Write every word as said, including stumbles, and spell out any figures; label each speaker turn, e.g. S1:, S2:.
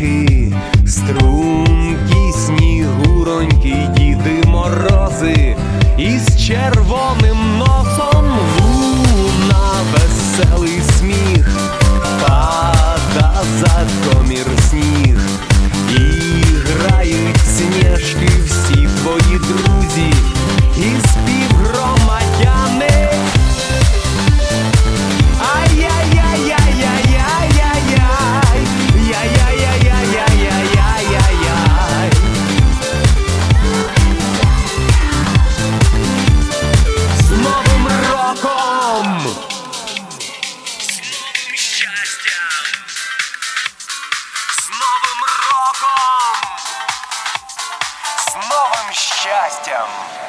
S1: птахи, стрункі снігуроньки, Діди Морози із червоним носом. Луна, веселий сміх, пада за комір сніг, і грають сніжки всі твої друзі і співгромадяни. Ай-яй-яй-яй-яй-яй-яй-яй, яй-яй-яй-яй-яй-яй-яй. З Новим роком! З новим щастям! З Новим роком! З новим щастям!